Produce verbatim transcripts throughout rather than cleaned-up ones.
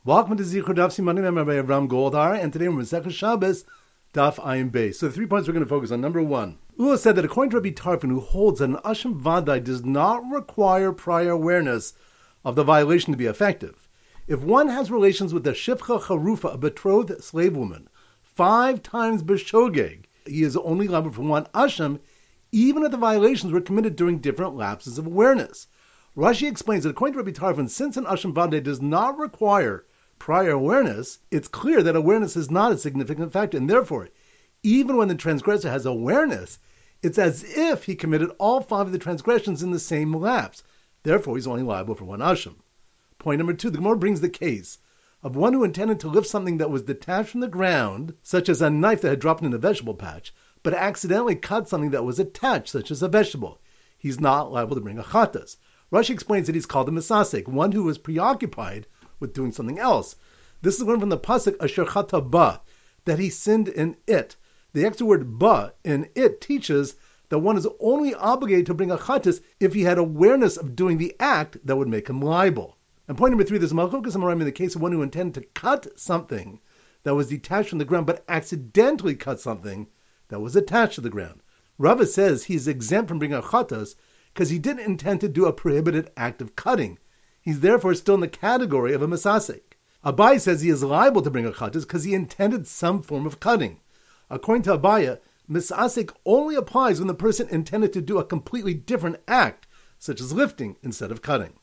Welcome to Zichur Daf Simanim. I'm Rabbi Avram Goldhar, and today we're Masechah Shabbos, Daf Ayin Beis. So the three points we're going to focus on. Number one, Ula said that according to Rabbi Tarfon, who holds that an Asham Vadai does not require prior awareness of the violation to be effective. If one has relations with a Shifcha Charufa, a betrothed slave woman, five times B'Shogeg, he is only liable for one Asham, even if the violations were committed during different lapses of awareness. Rashi explains that according to Rabbi Tarfon, since an Asham Vadai does not require prior awareness, it's clear that awareness is not a significant factor, and therefore, even when the transgressor has awareness, it's as if he committed all five of the transgressions in the same lapse. Therefore, he's only liable for one asham. Point number two, the Gemara brings the case of one who intended to lift something that was detached from the ground, such as a knife that had dropped in a vegetable patch, but accidentally cut something that was attached, such as a vegetable. He's not liable to bring a chatas. Rashi explains that he's called a misasek, one who was preoccupied with doing something else. This is learned from the pasuk asher chata ba, that he sinned in it. The extra word ba in it teaches that one is only obligated to bring a chatas if he had awareness of doing the act that would make him liable. And point number three, there's malchukas amarim in the case of one who intended to cut something that was detached from the ground, but accidentally cut something that was attached to the ground. Rava says he's exempt from bringing a chatas because he didn't intend to do a prohibited act of cutting. He's therefore still in the category of a misasek. Abai says he is liable to bring a chatas because he intended some form of cutting. According to Abaya, misasek only applies when the person intended to do a completely different act, such as lifting instead of cutting.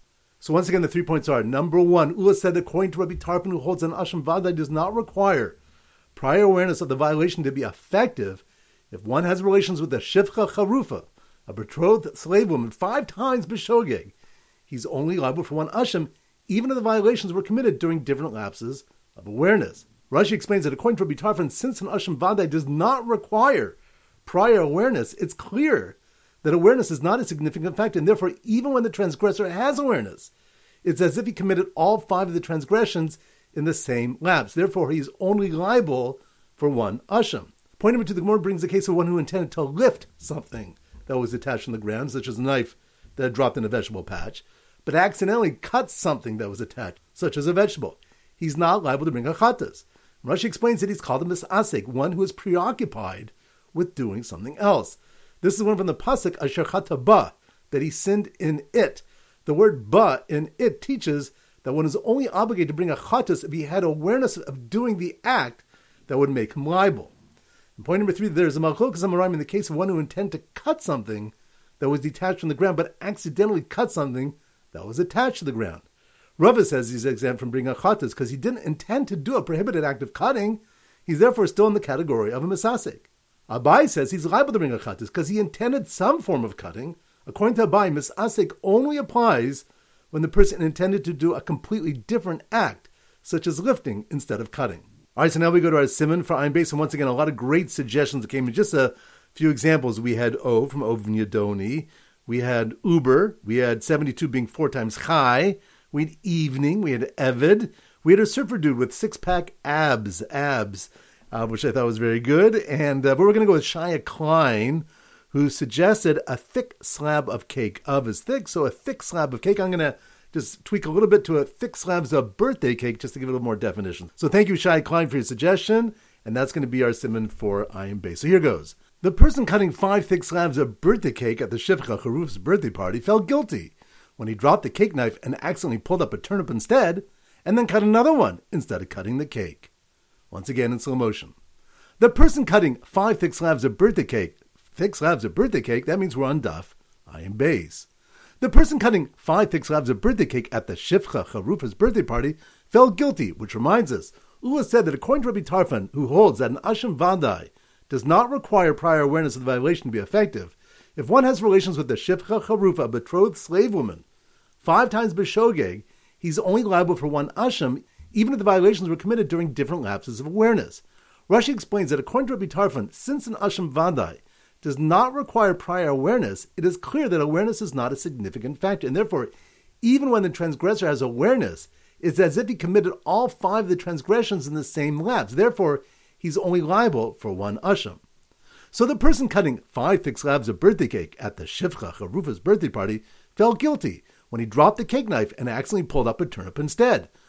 So once again, the three points are, number one, Ula said that according to Rabbi Tarfon, who holds an Asham Vadai does not require prior awareness of the violation to be effective if one has relations with a Shifcha Charufa, a betrothed slave woman, five times B'Shogeg. He's only liable for one asham, even if the violations were committed during different lapses of awareness. Rashi explains that according to Rabbi Tarfon, since an asham vadai does not require prior awareness, it's clear that awareness is not a significant factor, and therefore, even when the transgressor has awareness, it's as if he committed all five of the transgressions in the same lapse. Therefore, he's only liable for one asham. Point number two, the Gemara brings the case of one who intended to lift something that was attached from the ground, such as a knife that had dropped in a vegetable patch, but accidentally cut something that was attached, such as a vegetable. He's not liable to bring a chatas. Rashi explains that he's called a misasek, one who is preoccupied with doing something else. This is one from the pasuk asher chata ba, that he sinned in it. The word ba in it teaches that one is only obligated to bring a chatas if he had awareness of doing the act that would make him liable. And point number three, there's a malchukas amarim in the case of one who intended to cut something that was detached from the ground, but accidentally cut something that was attached to the ground. Rava says he's exempt from bringing a chatas because he didn't intend to do a prohibited act of cutting. He's therefore still in the category of a misasek. Abai says he's liable to bring a chatas because he intended some form of cutting. According to Abai, misasek only applies when the person intended to do a completely different act, such as lifting instead of cutting. All right, so now we go to our simon for Ayin Beis, and once again, a lot of great suggestions that came in. Just a few examples. We had O from Ovin Yadoni. We had Uber. We had seventy-two being four times Chai. We had Evening. We had Evid. We had a surfer dude with six-pack abs, abs, uh, which I thought was very good. And uh, but we're going to go with Shia Klein, who suggested a thick slab of cake. Of is thick, so a thick slab of cake. I'm going to just tweak a little bit to a thick slabs of birthday cake just to give it a little more definition. So thank you, Shia Klein, for your suggestion. And that's going to be our simon for Ayin Beis. So here goes. The person cutting five thick slabs of birthday cake at the Shifcha Charuf's birthday party felt guilty when he dropped the cake knife and accidentally pulled up a turnip instead, and then cut another one instead of cutting the cake. Once again in slow motion. The person cutting five thick slabs of birthday cake, thick slabs of birthday cake, that means we're on Daf Ayin Beis. The person cutting five thick slabs of birthday cake at the Shifcha Charuf's birthday party felt guilty, which reminds us, Ula said that according to Rabbi Tarfon, who holds that an Asham Vadai does not require prior awareness of the violation to be effective, if one has relations with the Shifcha Charufa, a betrothed slave woman, five times B'Shogeg, he's only liable for one asham, even if the violations were committed during different lapses of awareness. Rashi explains that according to Rabbi Tarfon, since an asham vadai does not require prior awareness, it is clear that awareness is not a significant factor, and therefore, even when the transgressor has awareness, it's as if he committed all five of the transgressions in the same lapse. Therefore, he's only liable for one asham. So the person cutting five thick slabs of birthday cake at the Shifcha Charufa's birthday party felt guilty when he dropped the cake knife and accidentally pulled up a turnip instead.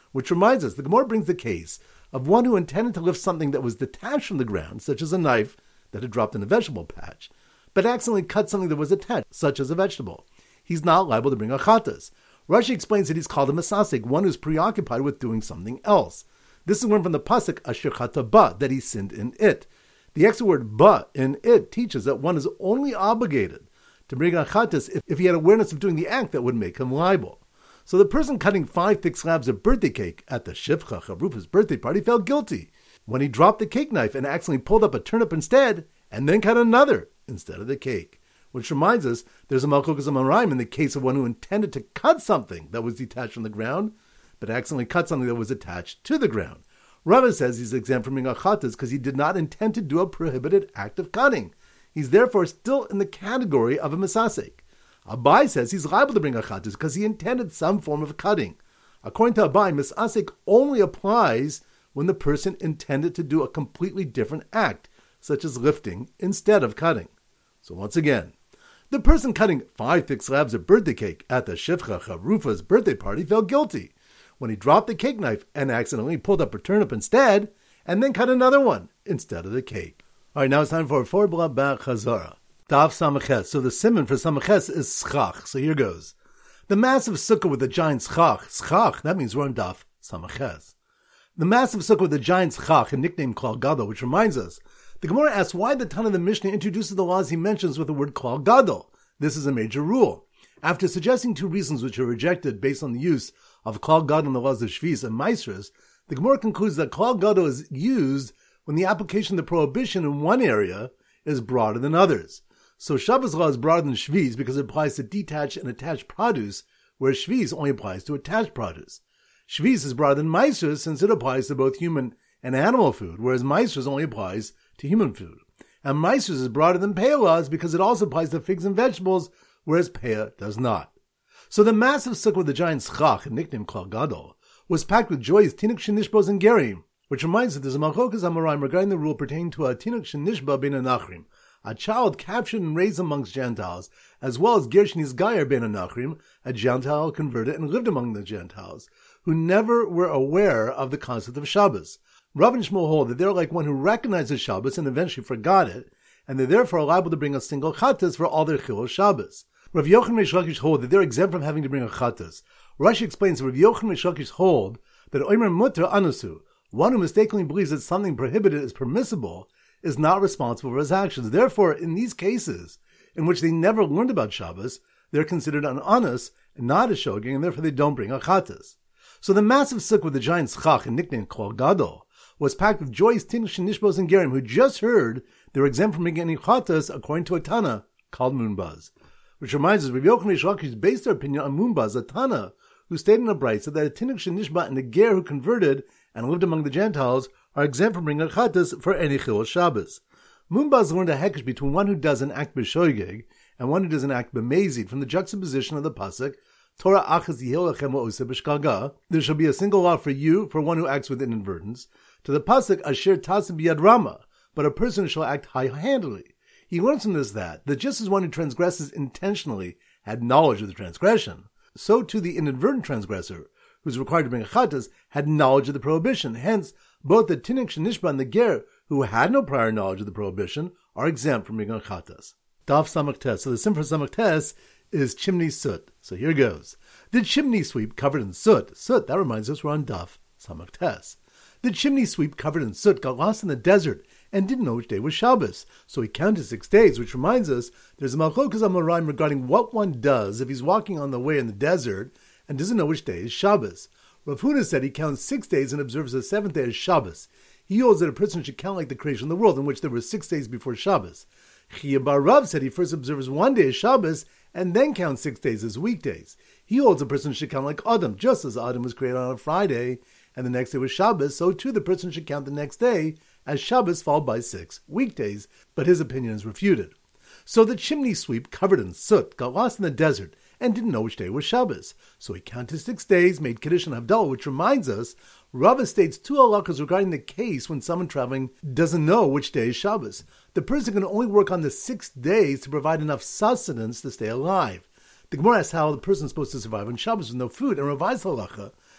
Which reminds us, the Gemara brings the case of one who intended to lift something that was detached from the ground, such as a knife that had dropped in a vegetable patch, but accidentally cut something that was attached, such as a vegetable. He's not liable to bring a chatas. Rashi explains that he's called a masasik, one who's preoccupied with doing something else. This is learned from the pasuk asher chata ba, that he sinned in it. The extra word ba in it teaches that one is only obligated to bring a chatas if, if he had awareness of doing the act that would make him liable. So the person cutting five thick slabs of birthday cake at the Shivcha Charufa's birthday party felt guilty when he dropped the cake knife and accidentally pulled up a turnip instead, and then cut another instead of the cake. Which reminds us, there's a malchukas amarayim in the case of one who intended to cut something that was detached from the ground, but accidentally cut something that was attached to the ground. Rava says he's exempt from being a chatas because he did not intend to do a prohibited act of cutting. He's therefore still in the category of a misasek. Abai says he's liable to bring a chatas because he intended some form of cutting. According to Abai, misasek only applies when the person intended to do a completely different act, such as lifting instead of cutting. So once again, the person cutting five thick slabs of birthday cake at the Shivcha Charufa's birthday party felt guilty when he dropped the cake knife and accidentally pulled up a turnip instead, and then cut another one instead of the cake. All right, now it's time for four blah ba chazara. Daf Samaches. So the simon for Samaches is schach. So here goes. The massive sukkah with the giant schach. Schach, that means we're on Daf Samaches. The massive sukkah with the giant schach, a nickname called Gadol, which reminds us, the Gemara asks why the Tana of the Mishnah introduces the laws he mentions with the word klal gadol. This is a major rule. After suggesting two reasons which are rejected based on the use of klal gadol in the laws of Shvis and Maasros, the Gemara concludes that klal gadol is used when the application of the prohibition in one area is broader than others. So Shabbos law is broader than Shvis because it applies to detached and attached produce, whereas Shvis only applies to attached produce. Shvis is broader than Maasros since it applies to both human and animal food, whereas Maasros only applies to human food. And Maasros is broader than Peah laws because it also applies to figs and vegetables, whereas Peah does not. So the massive sukkah with the giant schach, nicknamed klal gadol, was packed with joyous tinuk shenishbos and gerim, which reminds us that there's a malchokas amoraim regarding the rule pertaining to a tinuk shenishba ben anachrim, a child captured and raised amongst Gentiles, as well as Gershon Gayer ben Anachrim, a Gentile converted and lived among the Gentiles, who never were aware of the concept of Shabbos. Rav and Shmuel hold that they're like one who recognizes Shabbos and eventually forgot it, and they're therefore liable to bring a single chatas for all their chilul Shabbos. Rav Yochanan Reish Lakish hold that they're exempt from having to bring a chatas. Rashi explains that Rav Yochanan Reish Lakish hold that Omer Mutter Anusu, one who mistakenly believes that something prohibited is permissible, is not responsible for his actions. Therefore, in these cases, in which they never learned about Shabbos, they're considered an anus and not a shogeg, and therefore they don't bring a chatas. So the massive sukkah with the giant schach, and nicknamed klal gadol, was packed with joyous tinuk shenishbos and gerim who just heard they were exempt from bringing any chatas according to a Tana called Moonbaz. Which reminds us, Rav Yochanan Reish Lakish based their opinion on Moonbaz, a Tana who stated in a brayso that a tinuk shenishba and a ger who converted and lived among the Gentiles are exempt from bringing a chatas for any chilul Shabbos. Moonbaz learned a hekesh between one who does an act b'shoigeg and one who does an act b'mezid from the juxtaposition of the pasuk Torah achas yihil lechem va'oseh b'shkaga. There shall be a single law for you for one who acts with inadvertence. To the pasuk asher tasim biyad rama, but a person who shall act high-handedly. He learns from this that that just as one who transgresses intentionally had knowledge of the transgression, so too the inadvertent transgressor, who is required to bring a chatas, had knowledge of the prohibition. Hence, both the tinuk shenishba and the ger, who had no prior knowledge of the prohibition, are exempt from bringing a chatas. Daf Samach Tes. So the sim for Samach Tes is chimney soot. So here goes. The chimney sweep covered in soot. Soot, that reminds us we're on Daf Samach Tes. The chimney sweep covered in soot got lost in the desert and didn't know which day was Shabbos. So he counted six days, which reminds us there's a malchokas amoraim regarding what one does if he's walking on the way in the desert and doesn't know which day is Shabbos. Rav Huna said he counts six days and observes the seventh day as Shabbos. He holds that a person should count like the creation of the world, in which there were six days before Shabbos. Chia bar Rav said he first observes one day as Shabbos and then counts six days as weekdays. He holds a person should count like Adam, just as Adam was created on a Friday and the next day was Shabbos, so too the person should count the next day as Shabbos followed by six weekdays, but his opinion is refuted. So the chimney sweep covered in soot got lost in the desert and didn't know which day was Shabbos. So he counted six days, made Kiddush and Havdalah, which reminds us, Rava states two halakhas regarding the case when someone traveling doesn't know which day is Shabbos. The person can only work on the six days to provide enough sustenance to stay alive. The Gemara asks how the person is supposed to survive on Shabbos with no food, and revises halakha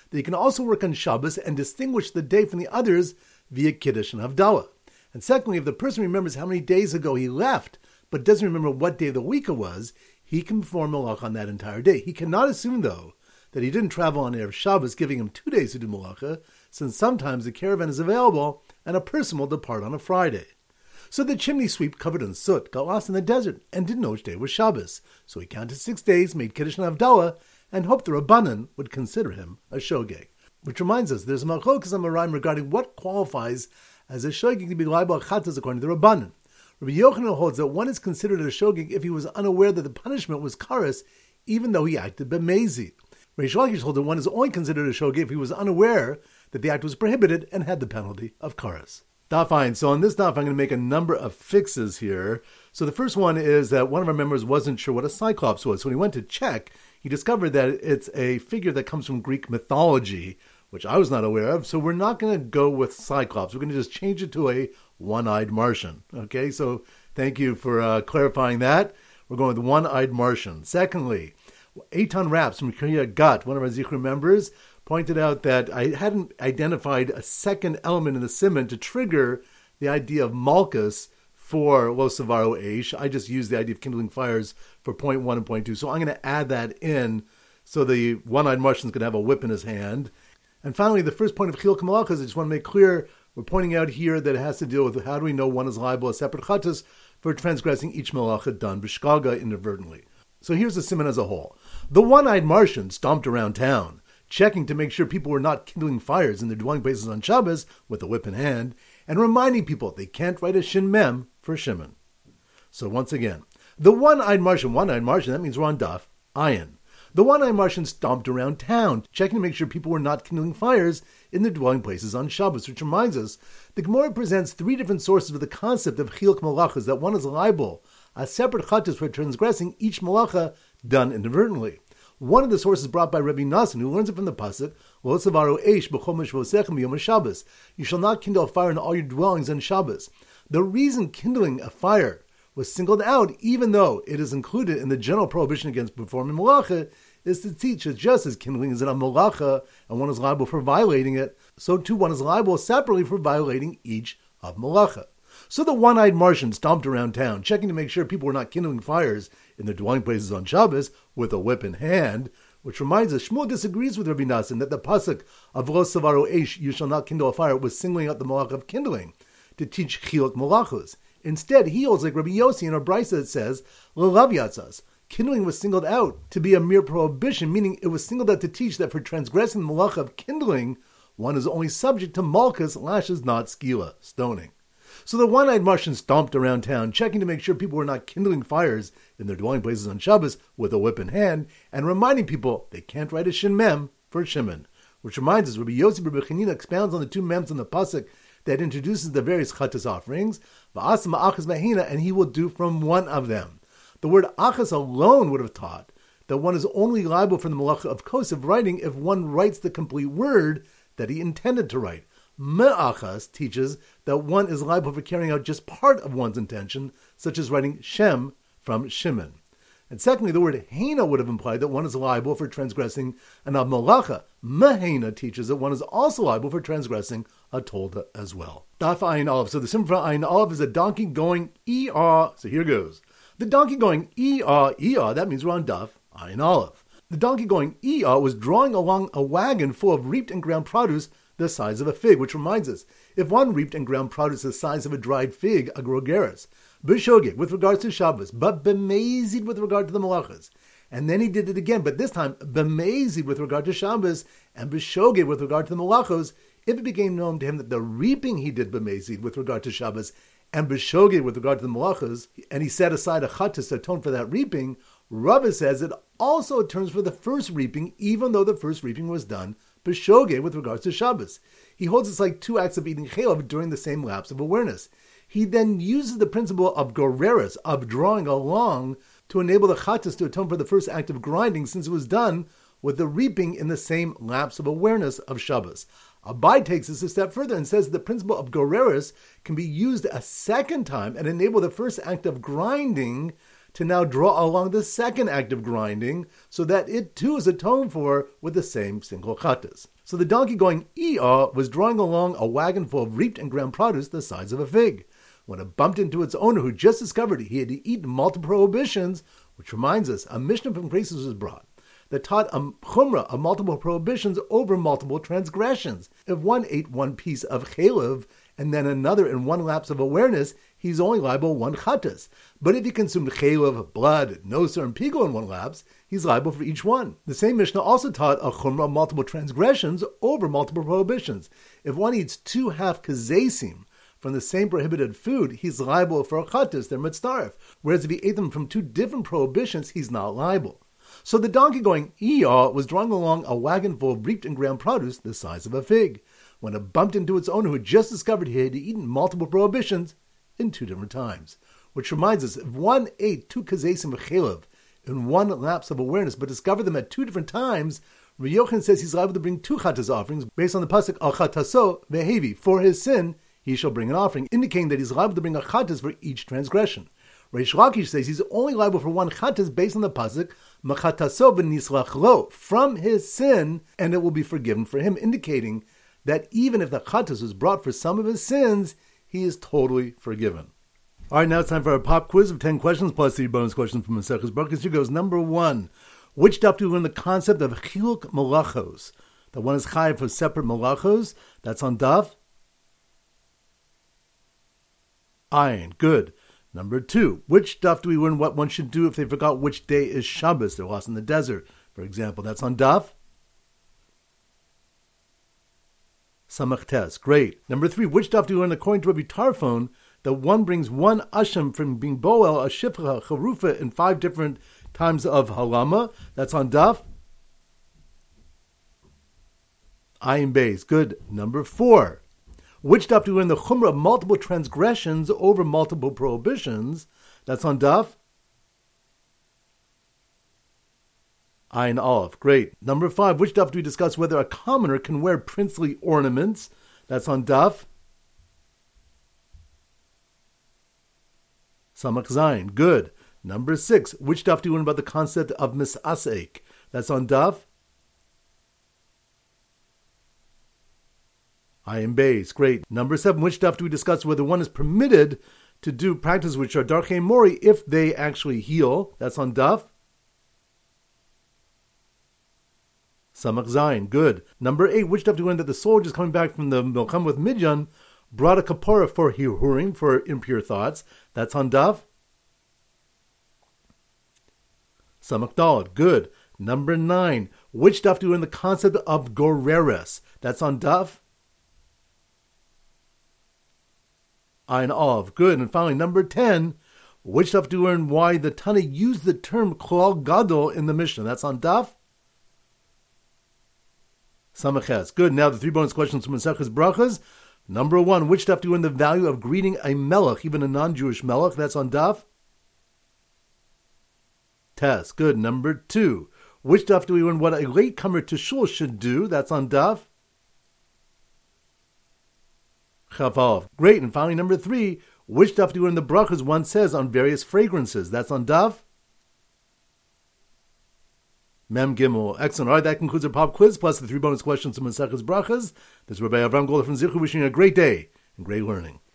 that he can also work on Shabbos and distinguish the day from the others via Kiddush and Havdalah. And secondly, if the person remembers how many days ago he left, but doesn't remember what day of the week it was, he can perform Malach on that entire day. He cannot assume, though, that he didn't travel on Erev Shabbos, giving him two days to do Malacha, since sometimes the caravan is available and a person will depart on a Friday. So the chimney sweep covered in soot got lost in the desert and didn't know which day was Shabbos. So he counted six days, made Kiddush and Havdalah, and hoped the Rabbanan would consider him a shogeg. Which reminds us, there's a machlokas on Amoraim regarding what qualifies as a shogeg to be liable chatas according to the Rabbanan. Rabbi Yochanan holds that one is considered a shogeg if he was unaware that the punishment was karas, even though he acted b'mezid. Reish Lakish holds that one is only considered a shogeg if he was unaware that the act was prohibited and had the penalty of karas. Daf Ayin. So on this daf, I'm going to make a number of fixes here. So the first one is that one of our members wasn't sure what a cyclops was. So when he went to check, he discovered that it's a figure that comes from Greek mythology, which I was not aware of. So we're not going to go with cyclops. We're going to just change it to a one-eyed Martian. Okay, so thank you for uh, clarifying that. We're going with one-eyed Martian. Secondly, Eitan Raps from Kriyat Gat, one of our Zichron members, pointed out that I hadn't identified a second element in the simon to trigger the idea of malchus for Lo Savaro Eish. I just used the idea of kindling fires for point one and point two. So I'm going to add that in so the one-eyed Martian's going to have a whip in his hand. And finally, the first point of Chiluk Malachas, I just want to make clear, we're pointing out here that it has to deal with how do we know one is liable as separate chatas for transgressing each malacha done b'shkaga inadvertently. So here's the simon as a whole. The one-eyed Martian stomped around town, checking to make sure people were not kindling fires in their dwelling places on Shabbos with a whip in hand, and reminding people they can't write a shin mem for Shimon. So once again, the one-eyed Martian, one-eyed Martian, that means we're on daf, ayin. The one-eyed Martian stomped around town, checking to make sure people were not kindling fires in their dwelling places on Shabbos, which reminds us, the Gemara presents three different sources of the concept of chiluk malachas, that one is liable, a separate chatas for transgressing each malacha done inadvertently. One of the sources brought by Rabbi Nassan, who learns it from the pasuk, Lo savaro eish b'chol mishvosechem b'yom Shabbos. You shall not kindle a fire in all your dwellings on Shabbos. The reason kindling a fire was singled out, even though it is included in the general prohibition against performing malacha, is to teach that just as kindling is in a malacha and one is liable for violating it, so too one is liable separately for violating each of malacha. So the one-eyed Martian stomped around town, checking to make sure people were not kindling fires in their dwelling places on Shabbos with a whip in hand, which reminds us, Shmuel disagrees with Rabbi Nassan that the pasuk of Lo savaro eish, you shall not kindle a fire, was singling out the malach of kindling to teach chiluk malachos. Instead, he holds like Rabbi Yossi in a brisa that says, L'lav yatzas, kindling was singled out to be a mere prohibition, meaning it was singled out to teach that for transgressing the malach of kindling, one is only subject to malchus, lashes, not skila, stoning. So the one-eyed Martian stomped around town, checking to make sure people were not kindling fires in their dwelling places on Shabbos with a whip in hand, and reminding people they can't write a shin mem for Shimon. Which reminds us, Rabbi Yossi Rabbi Chanina expounds on the two mems in the pasuk that introduces the various chatas offerings, v'asam achas mahina, and he will do from one of them. The word achas alone would have taught that one is only liable for the malacha of kosiv writing if one writes the complete word that he intended to write. Me'achas teaches that one is liable for carrying out just part of one's intention, such as writing Shem from Shimon. And secondly, the word Hena would have implied that one is liable for transgressing an Malacha. Mehena teaches that one is also liable for transgressing a Tolda as well. Daf Ayin Aleph. So the symbol for Ayin Aleph is a donkey going E-ah. So here goes. The donkey going E-ah, E-ah, that means we're on Daf Ayin Aleph. The donkey going E-ah was drawing along a wagon full of reaped and ground produce the size of a fig, which reminds us, if one reaped and ground produce the size of a dried fig, a grogeres, b'shogeg with regards to Shabbos, but b'mezid with regard to the malachas. And then he did it again, but this time b'mezid with regard to Shabbos, and b'shogeg with regard to the malachos, if it became known to him that the reaping he did b'mezid with regard to Shabbos, and b'shogeg with regard to the malachos, and he set aside a chatas to atone for that reaping, Rava says it also atones for the first reaping, even though the first reaping was done b'shogeg with regards to Shabbos. He holds it's like two acts of eating chelav during the same lapse of awareness. He then uses the principle of goreres, of drawing along, to enable the chatas to atone for the first act of grinding, since it was done with the reaping in the same lapse of awareness of Shabbos. Abai takes this a step further and says the principle of goreres can be used a second time and enable the first act of grinding to now draw along the second act of grinding, so that it too is atoned for with the same single chattas. So the donkey going ee-ah was drawing along a wagon full of reaped and ground produce the size of a fig, when it bumped into its owner, who just discovered he had eaten multiple prohibitions, which reminds us, a Mishnah from Graces was brought that taught a chumrah of multiple prohibitions over multiple transgressions. If one ate one piece of chalev and then another in one lapse of awareness, he's only liable one chattas. But if he consumed chalev, blood, noser, and pigul in one lapse, he's liable for each one. The same Mishnah also taught a chumrah of multiple transgressions over multiple prohibitions. If one eats two half kazesim from the same prohibited food, he's liable for a chattas, they're mitzdarif. Whereas if he ate them from two different prohibitions, he's not liable. So the donkey going ee-ah was drawing along a wagon full of reaped and ground produce the size of a fig, when it bumped into its owner, who had just discovered he had eaten multiple prohibitions in two different times. Which reminds us, if one ate two kazesim of chalev in one lapse of awareness, but discovered them at two different times, Reb Yochanan says he's liable to bring two chattas offerings based on the pasuk al chataso vehevi. For his sin, he shall bring an offering, indicating that he's liable to bring a chattas for each transgression. Reish Lakish says he's only liable for one chattas based on the pasuk Machataso v'nislach lo, from his sin, and it will be forgiven for him, indicating that even if the chattas was brought for some of his sins, he is totally forgiven. All right, now it's time for our pop quiz of ten questions plus the bonus question from Maseches Brachos. Here goes number one. Which daf do we learn the concept of chiluk malachos? The one is chayav for separate malachos. That's on daf Ayin. Good. Number two, which daf do we learn what one should do if they forgot which day is Shabbos? They're lost in the desert, for example. That's on daf Samach Tes. Great. Number three, which daf do we learn according to Rabbi Tarfon that one brings one asham from being boel, a shifcha, charufa in five different times of halama? That's on daf Ayin Beis. Good. Number four, which daf do we learn the chumrah of multiple transgressions over multiple prohibitions? That's on daf Ayin Aleph. Great. Number five, which daf do we discuss whether a commoner can wear princely ornaments? That's on daf Samach Zayin. Good. Number six, which daf do we learn about the concept of misasek? That's on daf Ayin Beis. Great. Number seven, which daf do we discuss whether one is permitted to do practices which are darkei mori if they actually heal? That's on daf Samach Zayin. Good. Number eight, which daf do we learn that the soldiers coming back from the Milcham with Midyan brought a kapara for hirurim, for impure thoughts? That's on daf Samach Daled. Good. Number nine, which daf do we learn the concept of goreres? That's on daf Ayin Av. Good. And finally, number ten, which daf do we learn why the Tana used the term klal gadol in the Mishnah? That's on daf Samach Ches. Good. Now the three bonus questions from Maseches Brachos. Number one, which daf do you learn the value of greeting a melech, even a non-Jewish melech? That's on daf Tes. Good. Number two, which daf do we learn what a latecomer to shul should do? That's on daf Chavav. Great. And finally, number three, which daf do we learn the brachas one says on various fragrances? That's on daf Mem Gimel. Excellent. All right, that concludes our pop quiz, plus the three bonus questions from Maseches Brachos. This is Rabbi Avram Goldar from Zichu, wishing you a great day and great learning.